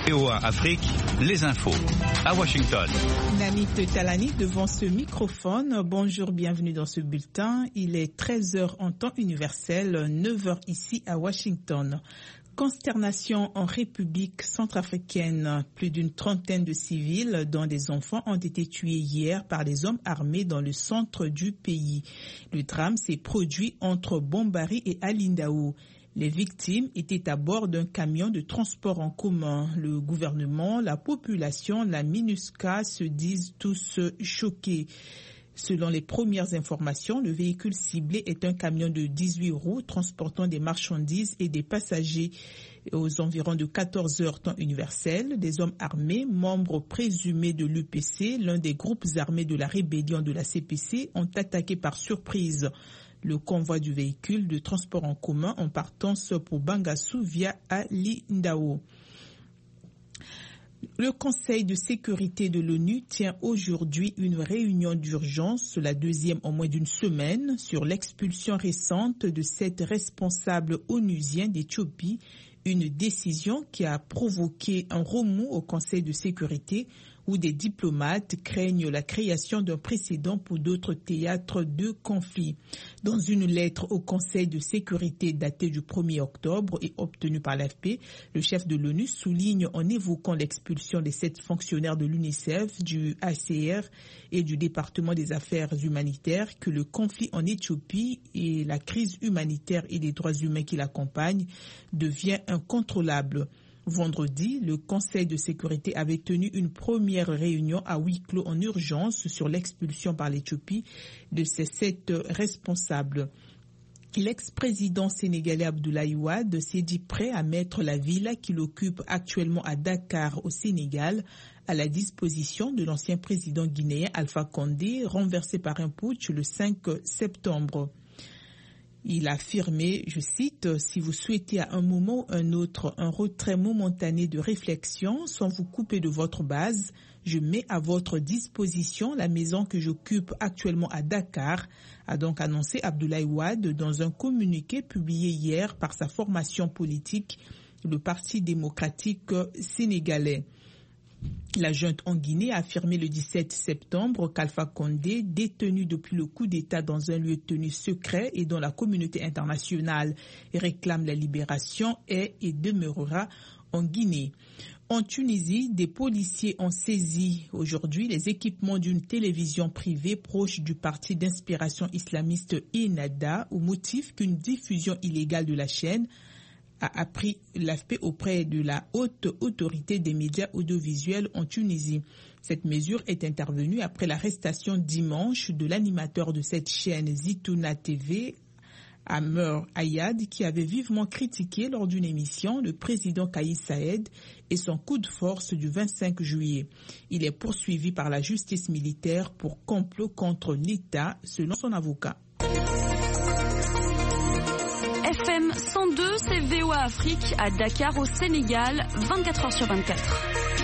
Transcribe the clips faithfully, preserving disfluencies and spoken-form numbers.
V O A Afrique, les infos. À Washington. Namit Talani devant ce microphone. Bonjour, bienvenue dans ce bulletin. Il est treize heures en temps universel, neuf heures ici à Washington. Consternation en République centrafricaine. Plus d'une trentaine de civils, dont des enfants, ont été tués hier par des hommes armés dans le centre du pays. Le drame s'est produit entre Bombari et Alindao. Les victimes étaient à bord d'un camion de transport en commun. Le gouvernement, la population, la MINUSCA se disent tous choqués. Selon les premières informations, le véhicule ciblé est un camion de dix-huit roues transportant des marchandises et des passagers. Aux environs de quatorze heures temps universel, des hommes armés, membres présumés de l'U P C, l'un des groupes armés de la rébellion de la C P C, ont attaqué par surprise le convoi du véhicule de transport en commun en partance pour Bangassou via Alindao. Le Conseil de sécurité de l'ONU tient aujourd'hui une réunion d'urgence, la deuxième en moins d'une semaine, sur l'expulsion récente de sept responsables onusiens d'Éthiopie, une décision qui a provoqué un remous au Conseil de sécurité où des diplomates craignent la création d'un précédent pour d'autres théâtres de conflit. Dans une lettre au Conseil de sécurité datée du premier octobre et obtenue par l'A F P, le chef de l'ONU souligne en évoquant l'expulsion des sept fonctionnaires de l'UNICEF, du H C R et du département des affaires humanitaires que le conflit en Éthiopie et la crise humanitaire et des droits humains qui l'accompagnent devient incontrôlable. Vendredi, le Conseil de sécurité avait tenu une première réunion à huis clos en urgence sur l'expulsion par l'Éthiopie de ces sept responsables. L'ex-président sénégalais Abdoulaye Wade s'est dit prêt à mettre la villa qu'il occupe actuellement à Dakar au Sénégal à la disposition de l'ancien président guinéen Alpha Condé, renversé par un putsch le cinq septembre. Il a affirmé, je cite, « Si vous souhaitez à un moment ou un autre un retrait momentané de réflexion sans vous couper de votre base, je mets à votre disposition la maison que j'occupe actuellement à Dakar », a donc annoncé Abdoulaye Wade dans un communiqué publié hier par sa formation politique, le Parti démocratique sénégalais. La junte en Guinée a affirmé le dix-sept septembre qu'Alpha Condé, détenu depuis le coup d'État dans un lieu tenu secret et dont la communauté internationale réclame la libération, est et demeurera en Guinée. En Tunisie, des policiers ont saisi aujourd'hui les équipements d'une télévision privée proche du parti d'inspiration islamiste Ennahda au motif qu'une diffusion illégale de la chaîne a appris l'A F P auprès de la haute autorité des médias audiovisuels en Tunisie. Cette mesure est intervenue après l'arrestation dimanche de l'animateur de cette chaîne Zitouna T V, Amer Ayad, qui avait vivement critiqué lors d'une émission le président Kais Saïed et son coup de force du vingt-cinq juillet. Il est poursuivi par la justice militaire pour complot contre l'État, selon son avocat. F M cent deux, c'est V O A Afrique à Dakar au Sénégal, vingt-quatre heures sur vingt-quatre.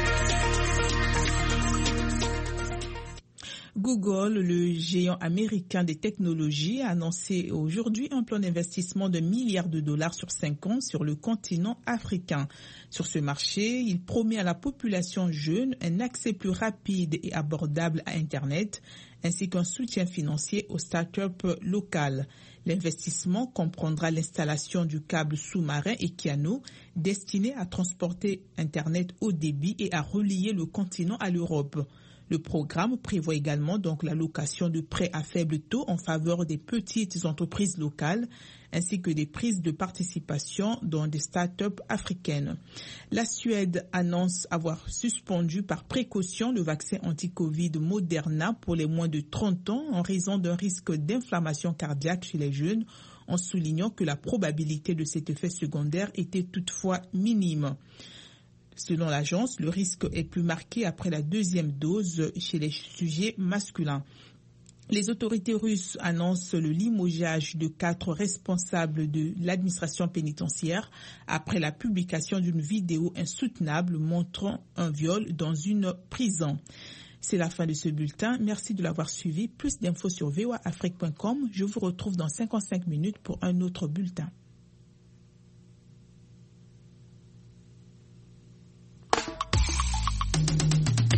Google, le géant américain des technologies, a annoncé aujourd'hui un plan d'investissement de milliards de dollars sur cinq ans sur le continent africain. Sur ce marché, il promet à la population jeune un accès plus rapide et abordable à Internet, ainsi qu'un soutien financier aux startups locales. L'investissement comprendra l'installation du câble sous-marin Equiano destiné à transporter Internet haut débit et à relier le continent à l'Europe. Le programme prévoit également donc l'allocation de prêts à faible taux en faveur des petites entreprises locales ainsi que des prises de participation dans des start-up africaines. La Suède annonce avoir suspendu par précaution le vaccin anti-Covid Moderna pour les moins de trente ans en raison d'un risque d'inflammation cardiaque chez les jeunes, en soulignant que la probabilité de cet effet secondaire était toutefois minime. Selon l'agence, le risque est plus marqué après la deuxième dose chez les sujets masculins. Les autorités russes annoncent le limogeage de quatre responsables de l'administration pénitentiaire après la publication d'une vidéo insoutenable montrant un viol dans une prison. C'est la fin de ce bulletin. Merci de l'avoir suivi. Plus d'infos sur v o a afrique point com. Je vous retrouve dans cinquante-cinq minutes pour un autre bulletin.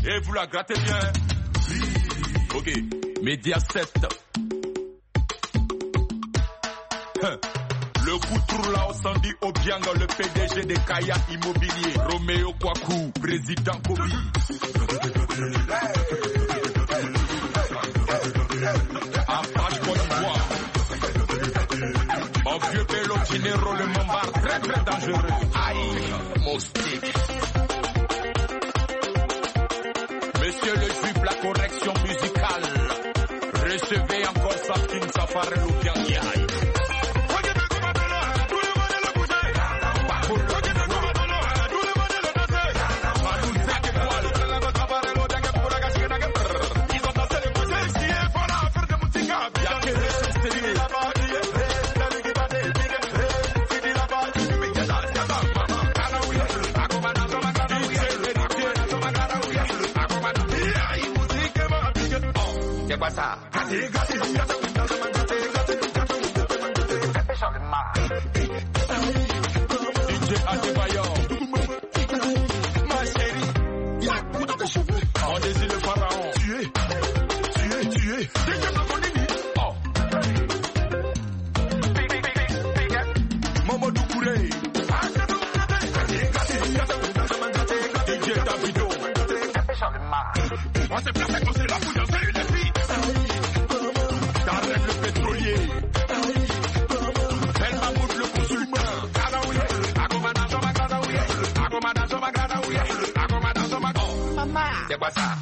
Et vous la grattez bien. Ok, Média sept. Le couture là au Sandy Obiang, le P D G de Kaya Immobilier. Roméo Kwaku, président Kobi. Apache Côte d'Ivoire. Mon vieux Bello Dinero, le Mombar, très très dangereux. Aïe, moustique. Monsieur le juif, la correction musicale. Recevez encore Sakin Safari Loubiang. Ça. D J Adebayor. Ma chérie, y'a coup dans tes cheveux. On désire le pharaon. Tu es, tu es, tu es. D J Mamonini. Oh. Momo Doucouré. D J Davido. On s'est placé comme c'est la foudre, c'est une fille. Darren le pétrolier. El Mahmoud le consultant. C'est quoi ça?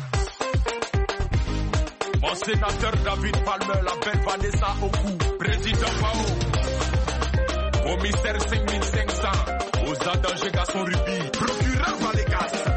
Mon sénateur David Palmer, la belle Vanessa Oku, président Pao. Commissaire cinq mille cinq cents, aux adangés Gasson Ruby, procureur Valégas.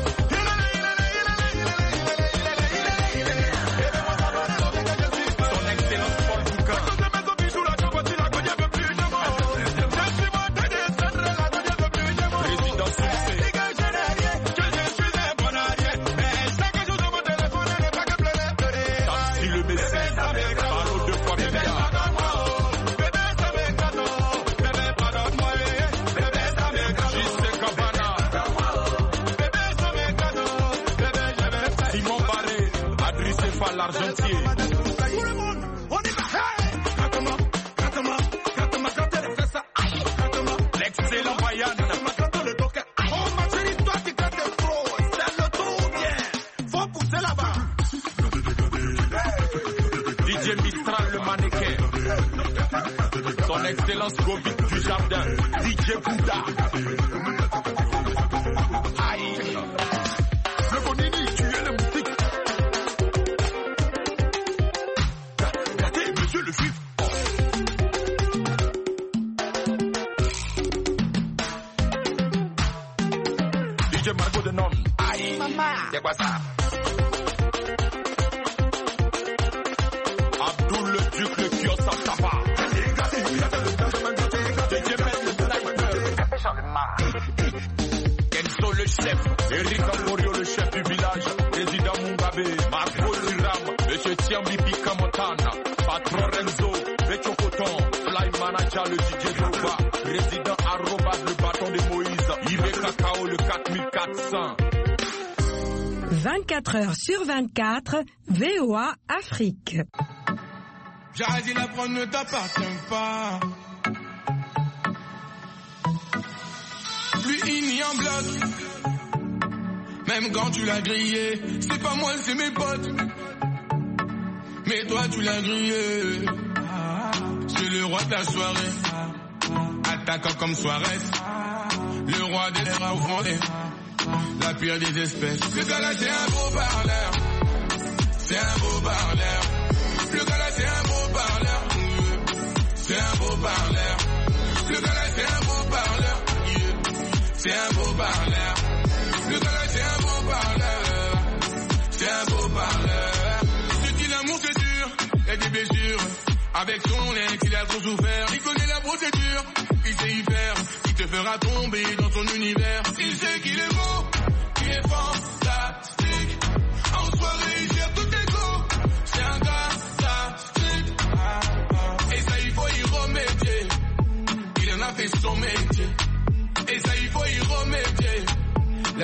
L'argentier. L'excellent Bayan. Oh ma chérie, toi tu grattes trop. C'est le trop bien. Faut pousser là-bas. D J Mistral le mannequin. Son excellence Govic du jardin. D J Bouddha. Aïe. Le Bonini, tu es le moutique. Monsieur le juif. D J Margot de Non. Aïe. Maman. C'est quoi ça? Abdul le duc, le kiosque à tabac. D J Ben le sniper. Kenzo le chef. Eric Amorio le chef du village. Président Mugabe. Marco Ziram. Monsieur Tiambi Pikamotana. Patron Renzo, Becho Coton, Fly Manager, le D J Nova, Président Arrobas, le bâton de Moïse, Yves Cacao, le quatre mille quatre cents. vingt-quatre heures sur vingt-quatre, V O A Afrique. Jazzy, la prendre ne t'appartient pas. Lui, il nie en bloc. Même quand tu l'as grillé, c'est pas moi, c'est mes potes. Mais toi tu l'as grillé. C'est le roi de la soirée. Attaquant comme Suarez. Le roi des rats offrandés. La pire des espèces. Le gars là c'est un beau parleur. C'est un beau parleur. Le gars là c'est un beau parleur. C'est un beau parleur. Le gars là c'est un beau parleur. C'est un beau parleur. Le gars là c'est un beau parleur. C'est un beau parleur. L'amour c'est dur, y'a des blessures. Avec son ex, il a trop souffert. Il connaît la procédure, il sait y faire. Il te fera tomber dans son univers. Il sait qu'il est beau.